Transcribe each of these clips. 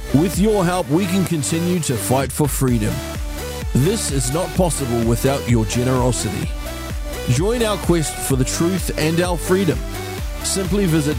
With your help, we can continue to fight for freedom. This is not possible without your generosity. Join our quest for the truth and our freedom. Simply visit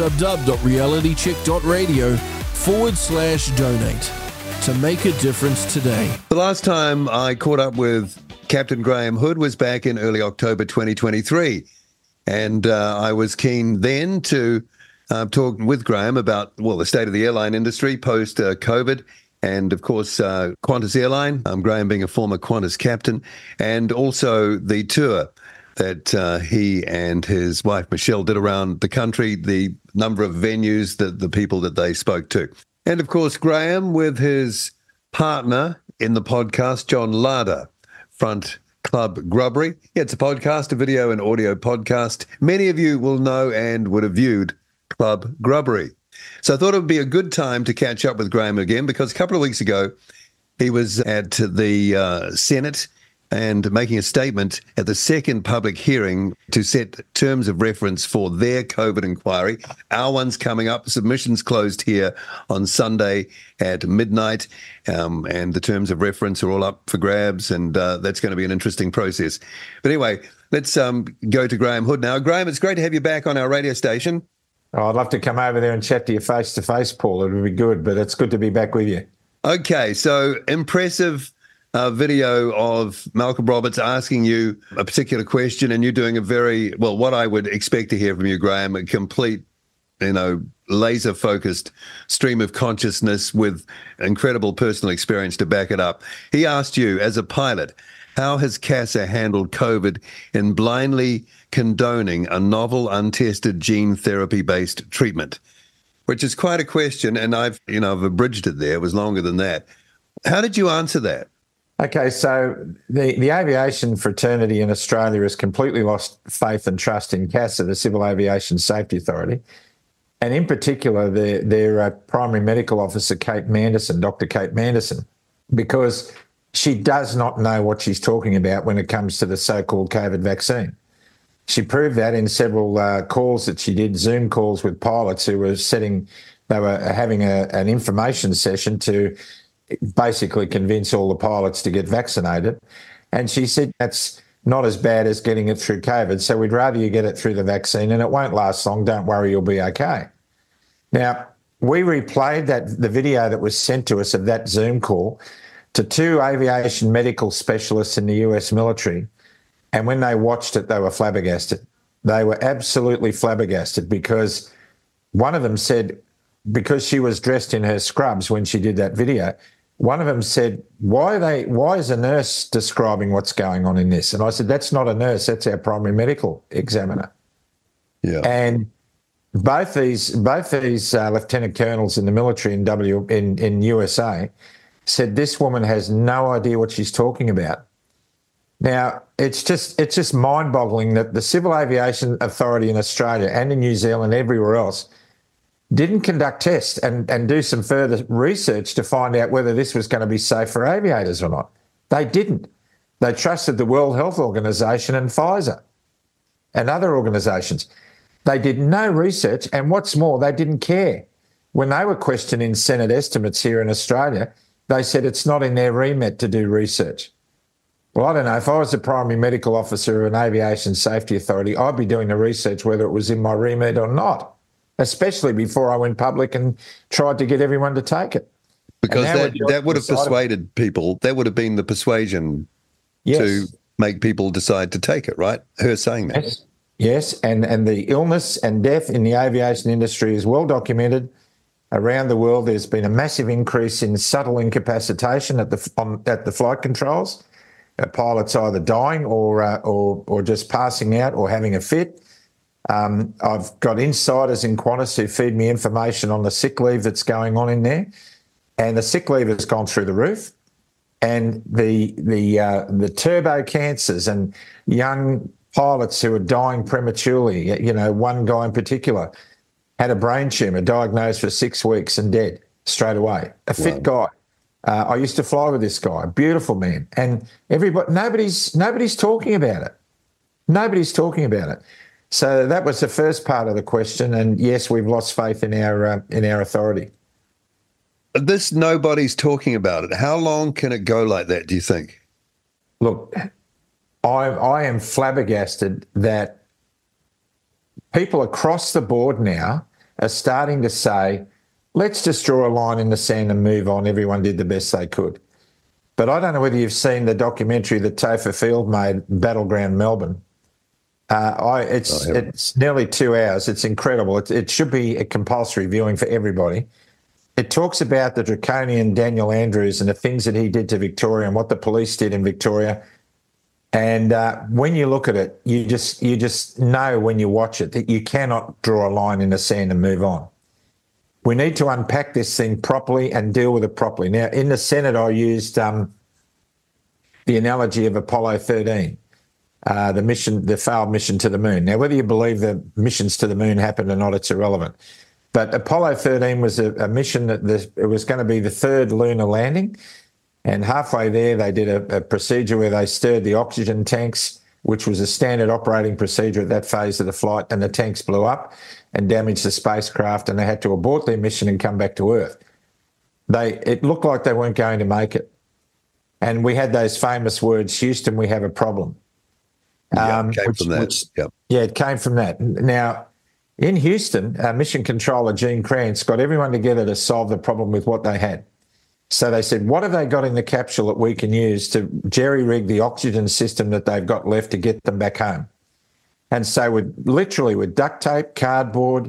www.realitycheck.radio/donate to make a difference today. The last time I caught up with Captain Graham Hood was back in early October 2023. And I was keen then to talk with Graham about, the state of the airline industry post-COVID and, of course, Qantas Airline, Graham being a former Qantas captain, and also the tour that he and his wife, Michelle, did around the country, the number of venues, the people that they spoke to. And, of course, Graham with his partner in the podcast, John Larder, Front Club Grubbery. Yeah, it's a podcast, a video and audio podcast. Many of you will know and would have viewed Club Grubbery. So I thought it would be a good time to catch up with Graham again, because a couple of weeks ago he was at the Senate and making a statement at the second public hearing to set terms of reference for their COVID inquiry. Our one's coming up. Submissions closed here on Sunday at midnight, and the terms of reference are all up for grabs, and that's going to be an interesting process. But anyway, let's go to Graham Hood now. Graham, it's great to have you back on our radio station. Oh, I'd love to come over there and chat to you face-to-face, Paul. It would be good, but it's good to be back with you. Okay, so impressive video of Malcolm Roberts asking you a particular question, and you're doing a very, what I would expect to hear from you, Graham, a complete, laser-focused stream of consciousness with incredible personal experience to back it up. He asked you, as a pilot, how has CASA handled COVID in blindly condoning a novel, untested gene therapy-based treatment? Which is quite a question, and I've abridged it there. It was longer than that. How did you answer that? Okay, so the aviation fraternity in Australia has completely lost faith and trust in CASA, the Civil Aviation Safety Authority, and in particular their primary medical officer, Kate Manderson, Dr. Kate Manderson, because she does not know what she's talking about when it comes to the so-called COVID vaccine. She proved that in several calls that she did, Zoom calls with pilots who were having an information session to basically convince all the pilots to get vaccinated. And she said, that's not as bad as getting it through COVID, so we'd rather you get it through the vaccine, and it won't last long. Don't worry, you'll be okay. Now, we replayed the video that was sent to us of that Zoom call to two aviation medical specialists in the US military, and when they watched it, they were flabbergasted. They were absolutely flabbergasted, because one of them said, because she was dressed in her scrubs when she did that video, one of them said, why is a nurse describing what's going on in this? And I said, that's not a nurse, that's our primary medical examiner. Yeah. And both these lieutenant colonels in the military in USA said this woman has no idea what she's talking about. Now, it's just mind-boggling that the Civil Aviation Authority in Australia and in New Zealand, everywhere else, didn't conduct tests and do some further research to find out whether this was going to be safe for aviators or not. They didn't. They trusted the World Health Organization and Pfizer and other organizations. They did no research, and what's more, they didn't care. When they were questioning Senate estimates here in Australia, they said it's not in their remit to do research. Well, I don't know. If I was the primary medical officer of an aviation safety authority, I'd be doing the research whether it was in my remit or not, especially before I went public and tried to get everyone to take it. Because that would have persuaded people. That would have been the persuasion to make people decide to take it, right? Her saying that. Yes, and the illness and death in the aviation industry is well documented. Around the world, there's been a massive increase in subtle incapacitation at the flight controls. Pilots either dying or just passing out or having a fit. I've got insiders in Qantas who feed me information on the sick leave that's going on in there, and the sick leave has gone through the roof. And the turbo cancers and young pilots who are dying prematurely, one guy in particular had a brain tumour, diagnosed for 6 weeks and dead straight away. A fit guy. I used to fly with this guy, a beautiful man, and nobody's talking about it. Nobody's talking about it. So that was the first part of the question, and yes, we've lost faith in our authority. this nobody's talking about it. How long can it go like that, do you think? Look, I am flabbergasted that people across the board now are starting to say, let's just draw a line in the sand and move on. Everyone did the best they could. But I don't know whether you've seen the documentary that Topher Field made, Battleground Melbourne. It's nearly 2 hours. It's incredible. It should be a compulsory viewing for everybody. It talks about the draconian Daniel Andrews and the things that he did to Victoria and what the police did in Victoria. And when you look at it, you just know when you watch it that you cannot draw a line in the sand and move on. We need to unpack this thing properly and deal with it properly. Now, in the Senate, I used the analogy of Apollo 13, the failed mission to the moon. Now, whether you believe the missions to the moon happened or not, it's irrelevant. But Apollo 13 was a mission that it was going to be the third lunar landing. And halfway there, they did a procedure where they stirred the oxygen tanks, which was a standard operating procedure at that phase of the flight, and the tanks blew up and damaged the spacecraft, and they had to abort their mission and come back to Earth. It looked like they weren't going to make it. And we had those famous words, Houston, we have a problem. Yeah, it came from that. Yeah, it came from that. Now, in Houston, mission controller Gene Kranz got everyone together to solve the problem with what they had. So they said, what have they got in the capsule that we can use to jerry-rig the oxygen system that they've got left to get them back home? And so with duct tape, cardboard,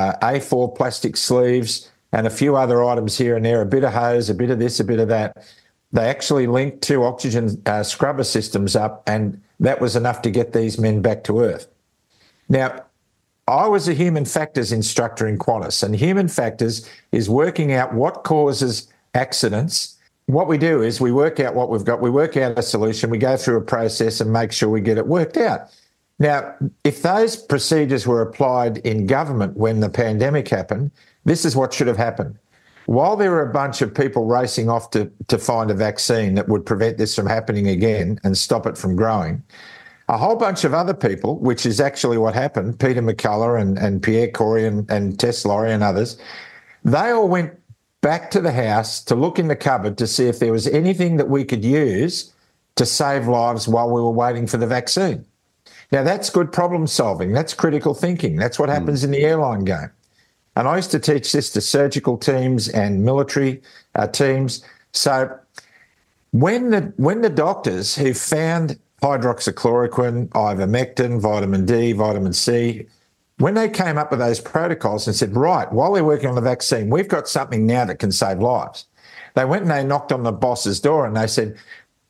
A4 plastic sleeves, and a few other items here and there, a bit of hose, a bit of this, a bit of that, they actually linked 2 oxygen scrubber systems up, and that was enough to get these men back to Earth. Now, I was a human factors instructor in Qantas, and human factors is working out what causes accidents. What we do is we work out what we've got, we work out a solution, we go through a process and make sure we get it worked out. Now, if those procedures were applied in government when the pandemic happened, this is what should have happened. While there were a bunch of people racing off to find a vaccine that would prevent this from happening again and stop it from growing, a whole bunch of other people, which is actually what happened, Peter McCullough and Pierre Corey and Tess Laurie and others, they all went back to the house to look in the cupboard to see if there was anything that we could use to save lives while we were waiting for the vaccine. Now, that's good problem solving. That's critical thinking. That's what happens in the airline game. And I used to teach this to surgical teams and military teams. So when the doctors who found hydroxychloroquine, ivermectin, vitamin D, vitamin C, when they came up with those protocols and said, right, while they're working on the vaccine, we've got something now that can save lives. They went and they knocked on the boss's door and they said,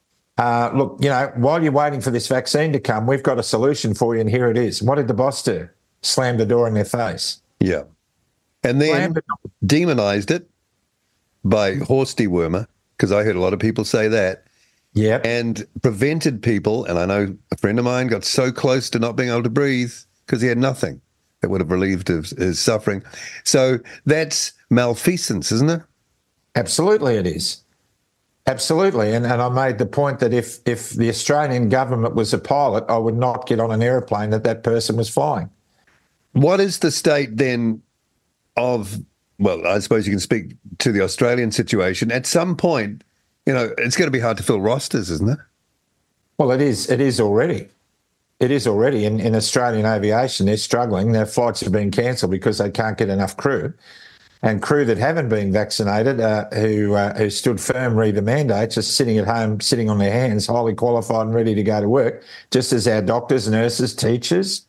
look, while you're waiting for this vaccine to come, we've got a solution for you, and here it is. What did the boss do? Slam the door in their face. Yeah. And then demonized it by horse dewormer, because I heard a lot of people say that. Yeah. And prevented people, and I know a friend of mine got so close to not being able to breathe because he had nothing that would have relieved his suffering. So that's malfeasance, isn't it? Absolutely it is. Absolutely. And I made the point that if the Australian government was a pilot, I would not get on an aeroplane that person was flying. What is the state then of, well, I suppose you can speak to the Australian situation. At some point, it's going to be hard to fill rosters, isn't it? Well, it is. It is already. It is already. In Australian aviation, they're struggling. Their flights have been cancelled because they can't get enough crew. And crew that haven't been vaccinated, who stood firm, read the mandates, are sitting at home, sitting on their hands, highly qualified and ready to go to work, just as our doctors, nurses, teachers,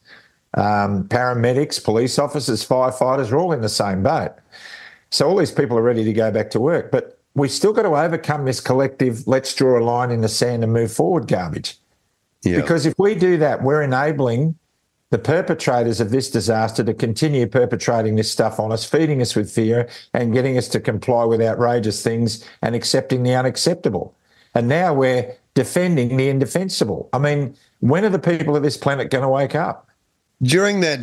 paramedics, police officers, firefighters are all in the same boat. So all these people are ready to go back to work. But we've still got to overcome this collective, let's draw a line in the sand and move forward garbage. Yeah. Because if we do that, we're enabling the perpetrators of this disaster to continue perpetrating this stuff on us, feeding us with fear and getting us to comply with outrageous things and accepting the unacceptable. And now we're defending the indefensible. I mean, when are the people of this planet going to wake up? During that,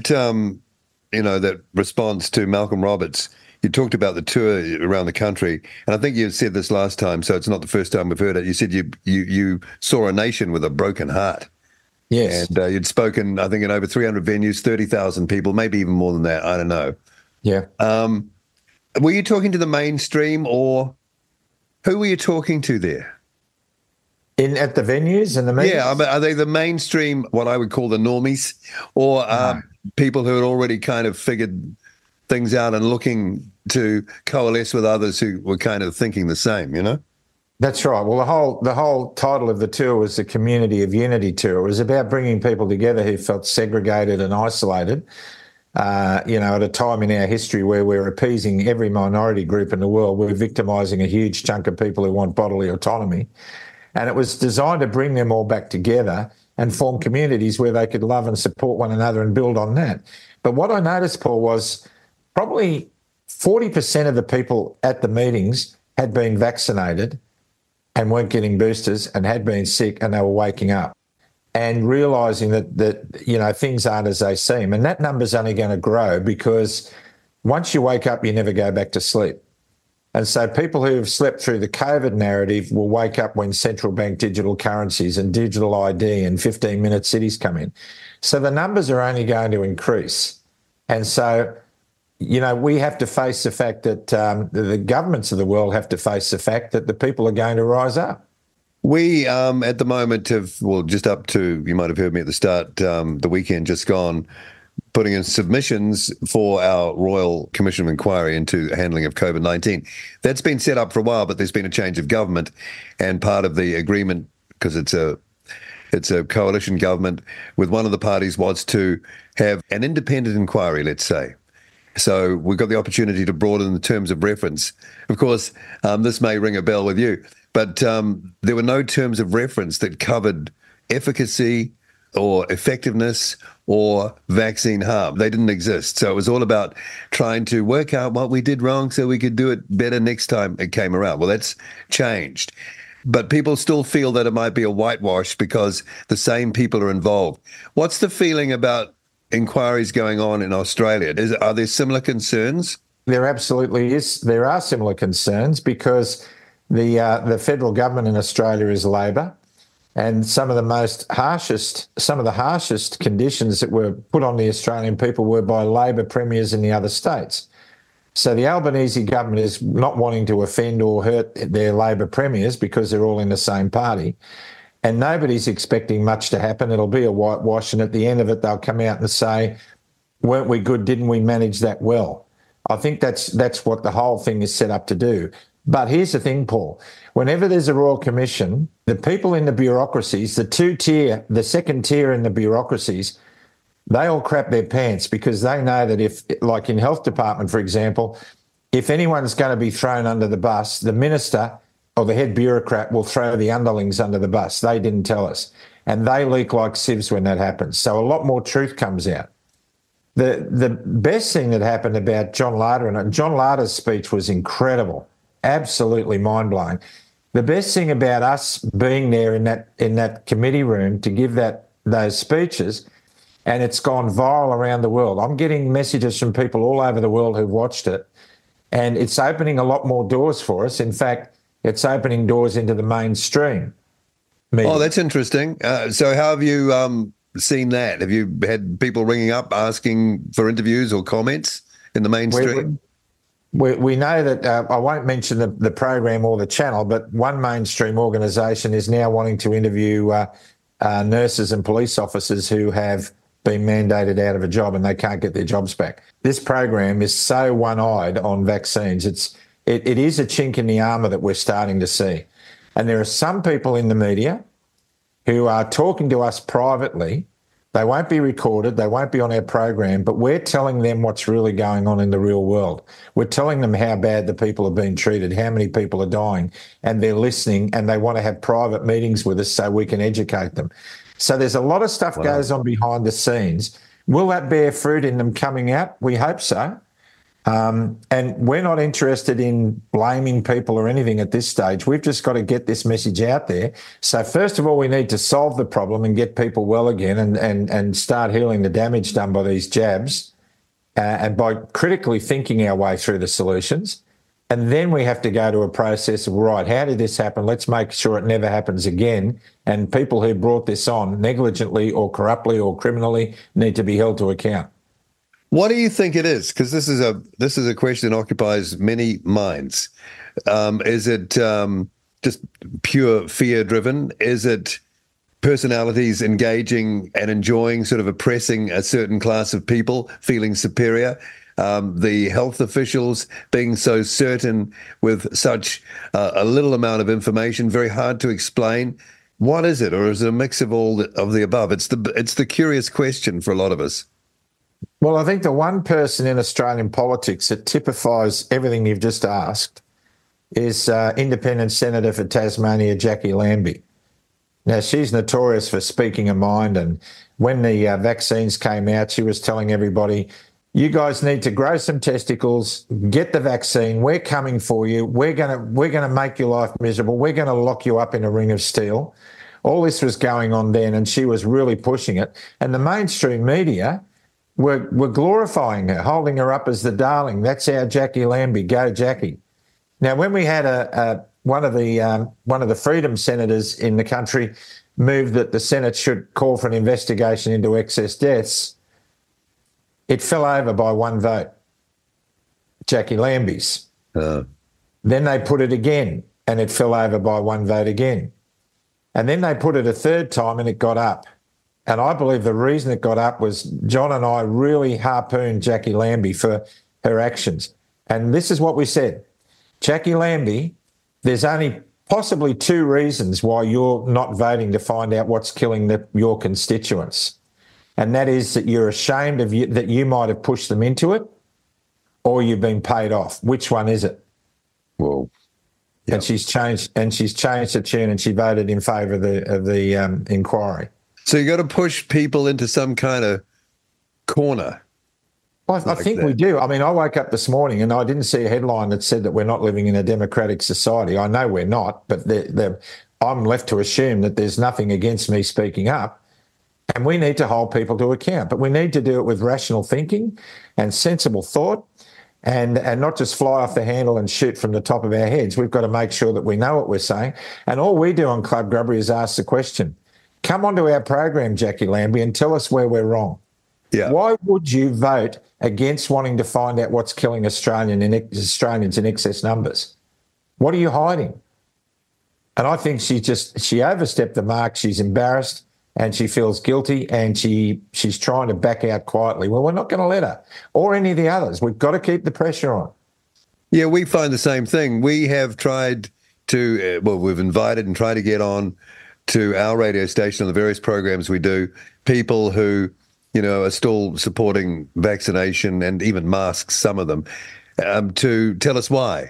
that response to Malcolm Roberts, you talked about the tour around the country, and I think you said this last time, so it's not the first time we've heard it. You said you saw a nation with a broken heart. Yes. And you'd spoken, I think, in over 300 venues, 30,000 people, maybe even more than that. I don't know. Yeah. Were you talking to the mainstream, or who were you talking to there? At the venues and the meetings? Yeah, I mean, are they the mainstream, what I would call the normies, or people who had already kind of figured things out and looking to coalesce with others who were kind of thinking the same, you know? That's right. Well, the whole title of the tour was the Community of Unity Tour. It was about bringing people together who felt segregated and isolated, at a time in our history where we're appeasing every minority group in the world. We're victimising a huge chunk of people who want bodily autonomy. And it was designed to bring them all back together and form communities where they could love and support one another and build on that. But what I noticed, Paul, was probably 40% of the people at the meetings had been vaccinated and weren't getting boosters and had been sick, and they were waking up and realising that things aren't as they seem. And that number's only going to grow, because once you wake up, you never go back to sleep. And so people who have slept through the COVID narrative will wake up when central bank digital currencies and digital ID and 15-minute cities come in. So the numbers are only going to increase. And so, we have to face the fact that the governments of the world have to face the fact that the people are going to rise up. We, at the moment, just up to, you might have heard me at the start, the weekend just gone, putting in submissions for our Royal Commission of Inquiry into handling of COVID-19. That's been set up for a while, but there's been a change of government, and part of the agreement, because it's a coalition government, with one of the parties was to have an independent inquiry, let's say. So we've got the opportunity to broaden the terms of reference. Of course, this may ring a bell with you, but there were no terms of reference that covered efficacy or effectiveness or vaccine harm. They didn't exist. So it was all about trying to work out what we did wrong so we could do it better next time it came around. Well, that's changed. But people still feel that it might be a whitewash because the same people are involved. What's the feeling about inquiries going on in Australia? Are there similar concerns? There absolutely is. There are similar concerns, because the federal government in Australia is Labor. And some of the harshest conditions that were put on the Australian people were by Labor premiers in the other states. So the Albanese government is not wanting to offend or hurt their Labor premiers, because they're all in the same party. And nobody's expecting much to happen. It'll be a whitewash, and at the end of it, they'll come out and say, weren't we good? Didn't we manage that well? I think that's what the whole thing is set up to do. But here's the thing, Paul. Whenever there's a Royal Commission, the people in the bureaucracies, the second tier in the bureaucracies, they all crap their pants, because they know that if, like in Health Department, for example, if anyone's going to be thrown under the bus, the minister or the head bureaucrat will throw the underlings under the bus. They didn't tell us. And they leak like sieves when that happens. So a lot more truth comes out. The best thing that happened about John Larter, and John Larter's speech was incredible, absolutely mind-blowing. The best thing about us being there in that committee room to give those speeches, and it's gone viral around the world. I'm getting messages from people all over the world who've watched it, and it's opening a lot more doors for us. In fact, it's opening doors into the mainstream media. Oh, that's interesting. So how have you seen that? Have you had people ringing up asking for interviews or comments in the mainstream? We know that, I won't mention the program or the channel, but one mainstream organisation is now wanting to interview nurses and police officers who have been mandated out of a job and they can't get their jobs back. This program is so one-eyed on vaccines. It is a chink in the armour that we're starting to see. And there are some people in the media who are talking to us privately. They won't be recorded, they won't be on our program, but we're telling them what's really going on in the real world. We're telling them how bad the people are being treated, how many people are dying, and they're listening, and they want to have private meetings with us so we can educate them. So there's a lot of stuff goes on behind the scenes. Will that bear fruit in them coming out? We hope so. And we're not interested in blaming people or anything at this stage. We've just got to get this message out there. So first of all, we need to solve the problem and get people well again and start healing the damage done by these jabs and by critically thinking our way through the solutions. And then we have to go to a process of, right, how did this happen? Let's make sure it never happens again. And people who brought this on negligently or corruptly or criminally need to be held to account. What do you think it is? Because this is a question that occupies many minds. Is it just pure fear driven? Is it personalities engaging and enjoying, sort of oppressing a certain class of people, feeling superior? The health officials being so certain with such a little amount of information, very hard to explain. What is it, or is it a mix of all of the above? It's the curious question for a lot of us. Well, I think the one person in Australian politics that typifies everything you've just asked is Independent Senator for Tasmania, Jackie Lambie. Now, she's notorious for speaking her mind, and when the vaccines came out, she was telling everybody, you guys need to grow some testicles, get the vaccine, we're coming for you, we're gonna make your life miserable, we're going to lock you up in a ring of steel. All this was going on then, and she was really pushing it. And the mainstream media were glorifying her, holding her up as the darling. That's our Jackie Lambie, go Jackie. Now, when we had one of the Freedom senators in the country moved that the Senate should call for an investigation into excess deaths, it fell over by one vote, Jackie Lambie's. Then they put it again, and it fell over by one vote again. And then they put it a third time, and it got up. And I believe the reason it got up was John and I really harpooned Jackie Lambie for her actions. And this is what we said. Jackie Lambie, there's only possibly two reasons why you're not voting to find out what's killing your constituents. And that is that you're ashamed of that you might have pushed them into it, or you've been paid off. Which one is it? Well, yep. And she's changed the tune, and she voted in favour of the inquiry. So you got to push people into some kind of corner. Well, I think we do. I mean, I woke up this morning and I didn't see a headline that said that we're not living in a democratic society. I know we're not, but I'm left to assume that there's nothing against me speaking up. And we need to hold people to account, but we need to do it with rational thinking and sensible thought, and not just fly off the handle and shoot from the top of our heads. We've got to make sure that we know what we're saying. And all we do on Club Grubbery is ask the question, come onto our program, Jackie Lambie, and tell us where we're wrong. Yeah. Why would you vote against wanting to find out what's killing Australians in excess numbers? What are you hiding? And I think she overstepped the mark. She's embarrassed and she feels guilty, and she's trying to back out quietly. Well, we're not going to let her, or any of the others. We've got to keep the pressure on. Yeah, we find the same thing. We have tried to, we've invited and tried to get on to our radio station on the various programs we do, people who, are still supporting vaccination and even masks, some of them, to tell us why,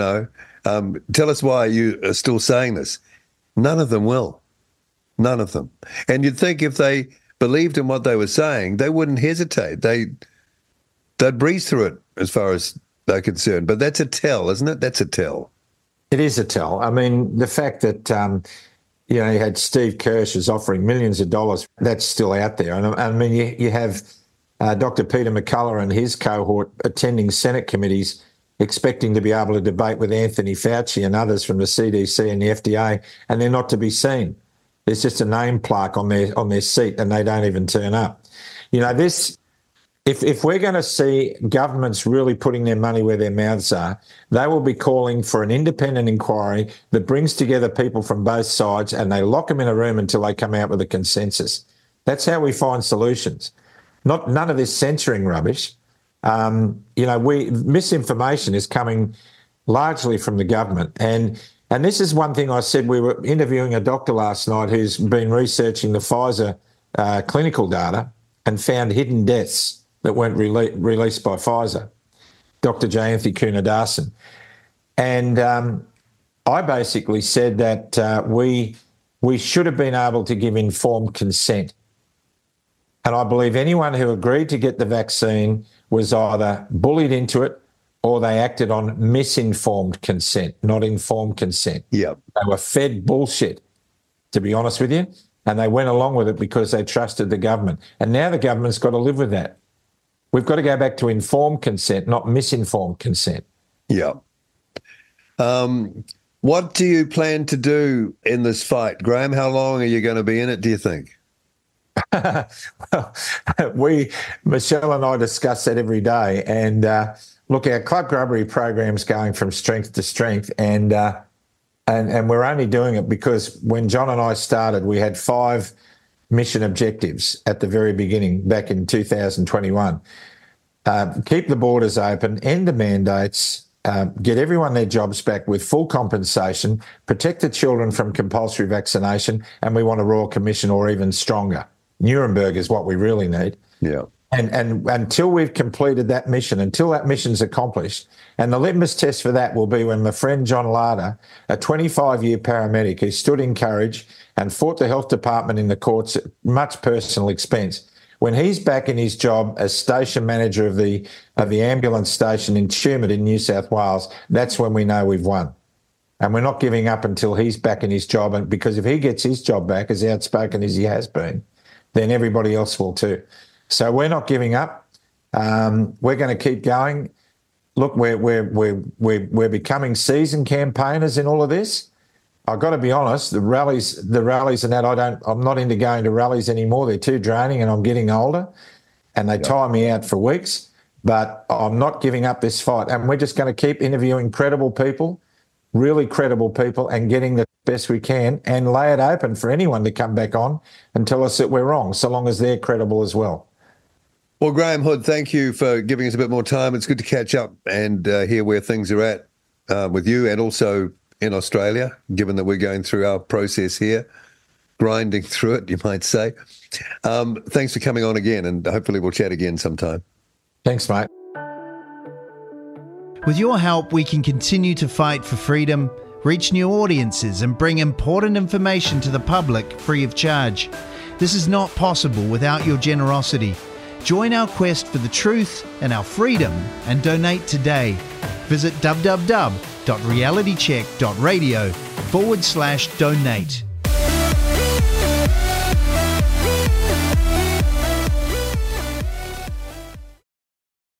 tell us why you are still saying this. None of them will. None of them. And you'd think if they believed in what they were saying, they wouldn't hesitate. They'd breeze through it as far as they're concerned. But that's a tell, isn't it? That's a tell. It is a tell. I mean, the fact that, you had Steve Kirsch is offering millions of dollars, that's still out there. And I mean, you have Dr. Peter McCullough and his cohort attending Senate committees expecting to be able to debate with Anthony Fauci and others from the CDC and the FDA, and they're not to be seen. There's just a name plaque on their seat, and they don't even turn up. This, if we're going to see governments really putting their money where their mouths are, they will be calling for an independent inquiry that brings together people from both sides, and they lock them in a room until they come out with a consensus. That's how we find solutions. None of this censoring rubbish. Misinformation is coming largely from the government. And this is one thing I said. We were interviewing a doctor last night who's been researching the Pfizer clinical data and found hidden deaths that weren't released by Pfizer, Dr. Jayanthi Kunadasan. And I basically said that we should have been able to give informed consent. And I believe anyone who agreed to get the vaccine was either bullied into it or they acted on misinformed consent, not informed consent. Yep. They were fed bullshit, to be honest with you, and they went along with it because they trusted the government. And now the government's got to live with that. We've got to go back to informed consent, not misinformed consent. Yeah. What do you plan to do in this fight, Graham? How long are you going to be in it, do you think? Well, Michelle and I discuss that every day. And look, our Club Grubbery program's going from strength to strength, and we're only doing it because when John and I started, we had 5 mission objectives at the very beginning, back in 2021. Keep the borders open, end the mandates, get everyone their jobs back with full compensation, protect the children from compulsory vaccination, and we want a Royal Commission or even stronger. Nuremberg is what we really need. Yeah. And until we've completed that mission, until that mission's accomplished, and the litmus test for that will be when my friend John Larder, a 25-year paramedic who stood in courage and fought the health department in the courts at much personal expense, when he's back in his job as station manager of the ambulance station in Tumut in New South Wales, that's when we know we've won. And we're not giving up until he's back in his job, and because if he gets his job back, as outspoken as he has been, then everybody else will too. So we're not giving up. We're going to keep going. Look, we're becoming seasoned campaigners in all of this. I've got to be honest, the rallies and that, I'm not into going to rallies anymore. They're too draining, and I'm getting older, and they tire me out for weeks. But I'm not giving up this fight, and we're just going to keep interviewing credible people, really credible people, and getting the best we can, and lay it open for anyone to come back on and tell us that we're wrong, so long as they're credible as well. Well, Graham Hood, thank you for giving us a bit more time. It's good to catch up and hear where things are at with you, and also in Australia, given that we're going through our process here, grinding through it, you might say. Thanks for coming on again, and hopefully we'll chat again sometime. Thanks, mate. With your help, we can continue to fight for freedom, reach new audiences, and bring important information to the public free of charge. This is not possible without your generosity. Join our quest for the truth and our freedom and donate today. Visit www.realitycheck.radio/donate.